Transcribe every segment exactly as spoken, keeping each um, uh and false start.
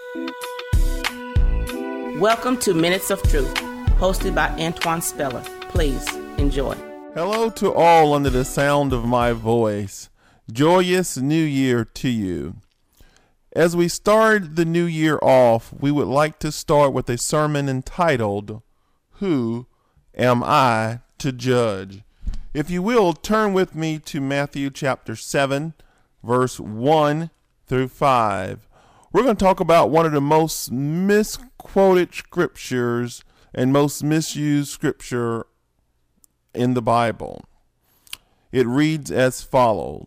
Welcome to Minutes of Truth, hosted by Antoine Speller. Please enjoy. Hello to all under the sound of my voice. Joyous New Year to you. As we start the new year off, we would like to start with a sermon entitled, Who Am I to Judge? If you will, turn with me to Matthew chapter seven, verse one through five. We're going to talk about one of the most misquoted scriptures and most misused scripture in the Bible. It reads as follows: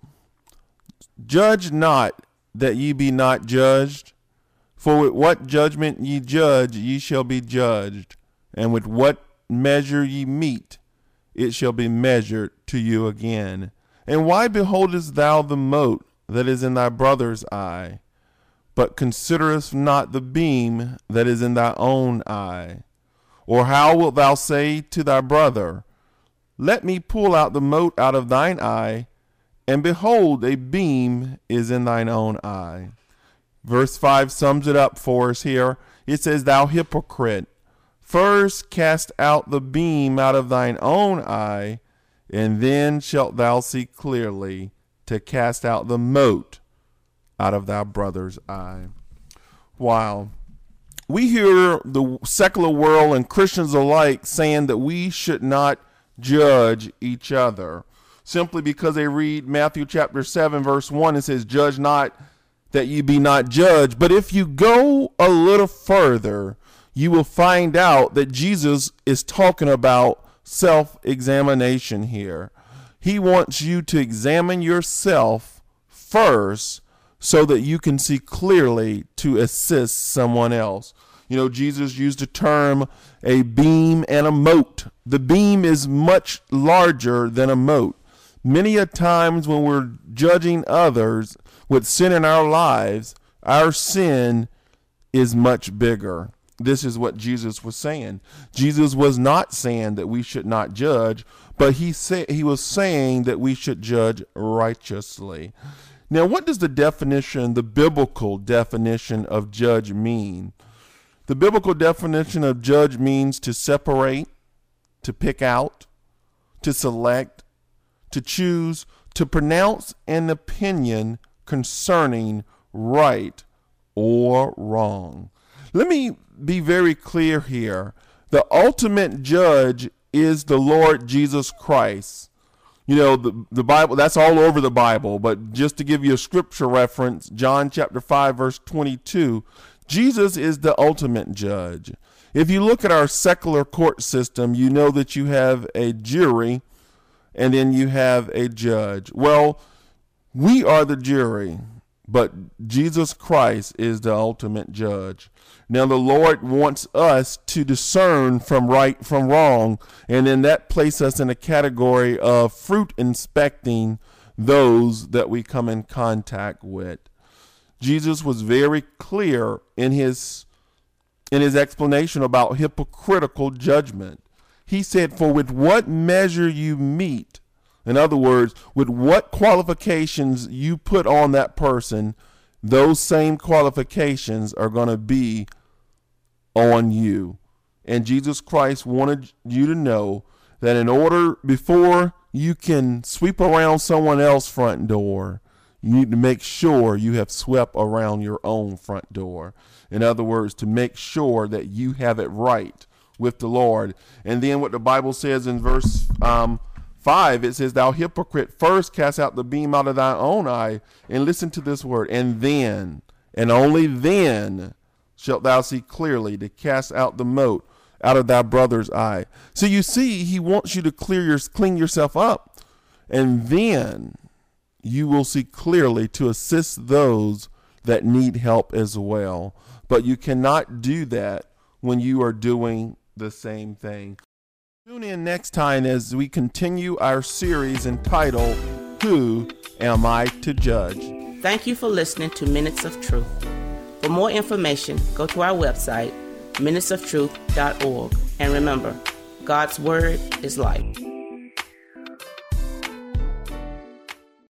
Judge not, that ye be not judged, for with what judgment ye judge, ye shall be judged, and with what measure ye mete, it shall be measured to you again. And why beholdest thou the mote that is in thy brother's eye, but considerest not the beam that is in thy own eye? Or how wilt thou say to thy brother, Let me pull out the mote out of thine eye, and behold, a beam is in thine own eye? Verse five sums it up for us here. It says, Thou hypocrite, first cast out the beam out of thine own eye, and then shalt thou see clearly to cast out the mote out of thy brother's eye. Wow. We hear the secular world and Christians alike saying that we should not judge each other, simply because they read Matthew chapter seven, verse one. It says, Judge not, that ye be not judged. But if you go a little further, you will find out that Jesus is talking about self-examination here. He wants you to examine yourself first so that you can see clearly to assist someone else. You know, Jesus used the term a beam and a mote. The beam is much larger than a mote. Many a times when we're judging others with sin in our lives, our sin is much bigger. This is what Jesus was saying. Jesus was not saying that we should not judge, but he said he was saying that we should judge righteously. Now, what does the definition, the biblical definition of judge mean? The biblical definition of judge means to separate, to pick out, to select, to choose, to pronounce an opinion concerning right or wrong. Let me be very clear here. The ultimate judge is the Lord Jesus Christ. You know, the, the Bible, that's all over the Bible, but just to give you a scripture reference, John chapter five, verse twenty-two, Jesus is the ultimate judge. If you look at our secular court system, you know that you have a jury and then you have a judge. Well, we are the jury, but Jesus Christ is the ultimate judge. Now, the Lord wants us to discern from right from wrong, and then that places us in a category of fruit inspecting those that we come in contact with. Jesus was very clear in his in his explanation about hypocritical judgment. He said, for with what measure you mete, in other words, with what qualifications you put on that person, those same qualifications are going to be on you. And Jesus Christ wanted you to know that in order, before you can sweep around someone else's front door, you need to make sure you have swept around your own front door. In other words, to make sure that you have it right with the Lord. And then what the Bible says in verse um, five, it says, Thou hypocrite, first cast out the beam out of thy own eye. And listen to this word, and then, and only then, shalt thou see clearly to cast out the mote out of thy brother's eye. So you see, he wants you to clear your, clean yourself up, and then you will see clearly to assist those that need help as well. But you cannot do that when you are doing the same thing. Tune in next time as we continue our series entitled, Who Am I to Judge? Thank you for listening to Minutes of Truth. For more information, go to our website, minutes of truth dot org. And remember, God's Word is life.